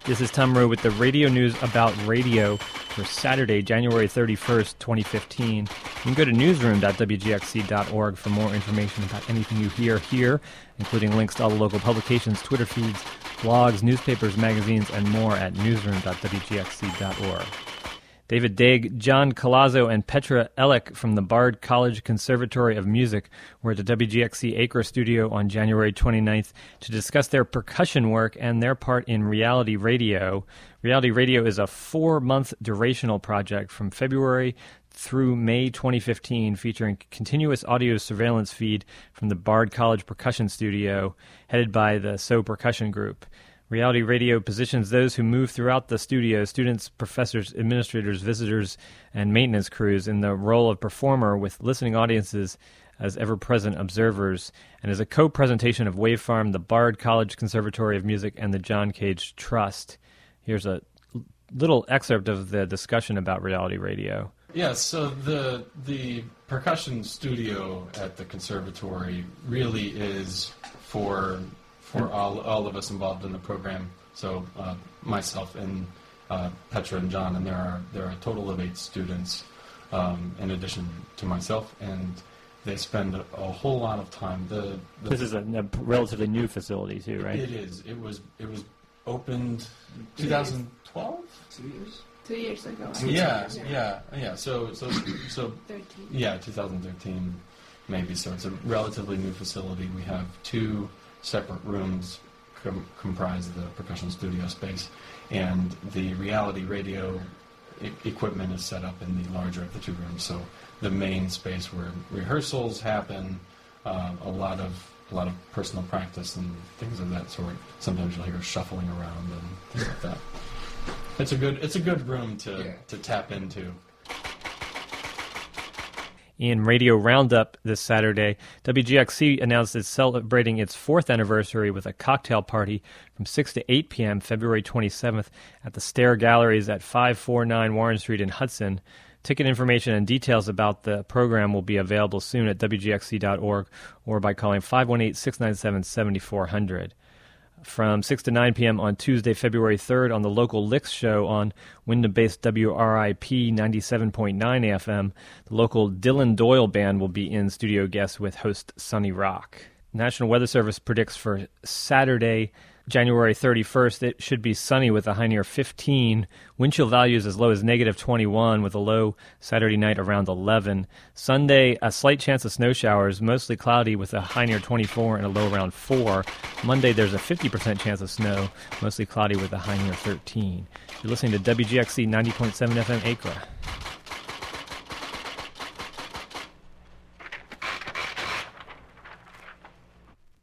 This is Tom Rowe with the radio news about radio for Saturday, January 31st, 2015. You can go to newsroom.wgxc.org for more information about anything you hear here, including links to all the local publications, Twitter feeds, blogs, newspapers, magazines, and more at newsroom.wgxc.org. David Daig, John Colazzo, and Petra Ellick from the Bard College Conservatory of Music were at the WGXC Acre studio on January 29th to discuss their percussion work and their part in Reality Radio. Reality Radio is a 4-month durational project from February through May 2015, featuring continuous audio surveillance feed from the Bard College Percussion Studio, headed by the So Percussion Group. Reality Radio positions those who move throughout the studio, students, professors, administrators, visitors, and maintenance crews, in the role of performer with listening audiences as ever-present observers, and is a co-presentation of Wavefarm, the Bard College Conservatory of Music, and the John Cage Trust. Here's a little excerpt of the discussion about Reality Radio. Yeah, so the percussion studio at the conservatory really is for all of us involved in the program. So myself and Petra and John, and there are a total of 8 students in addition to myself, and they spend a whole lot of time. This is a relatively new facility too, right? It is. It was opened 2012. 2 years ago. Yeah. So 13. Yeah, 2013 maybe. So it's a relatively new facility. We have 2 separate rooms comprise the percussion studio space, and the Reality Radio equipment is set up in the larger of the 2 rooms. So the main space where rehearsals happen, a lot of personal practice and things of that sort. Sometimes you'll hear shuffling around and things like that. It's a good room to tap into. In Radio Roundup this Saturday, WGXC announced it's celebrating its 4th anniversary with a cocktail party from 6 to 8 p.m. February 27th at the Stair Galleries at 549 Warren Street in Hudson. Ticket information and details about the program will be available soon at WGXC.org or by calling 518-697-7400. From 6 to 9 p.m. on Tuesday, February 3rd on the local Licks show on Wyndham-based WRIP 97.9 AFM, the local Dylan Doyle Band will be in studio guests with host Sonny Rock. National Weather Service predicts for Saturday, January 31st, it should be sunny with a high near 15, wind chill values as low as negative 21 with a low Saturday night around 11. Sunday, a slight chance of snow showers, mostly cloudy with a high near 24 and a low around 4. Monday, there's a 50% chance of snow, mostly cloudy with a high near 13. You're listening to WGXC 90.7 FM Acre.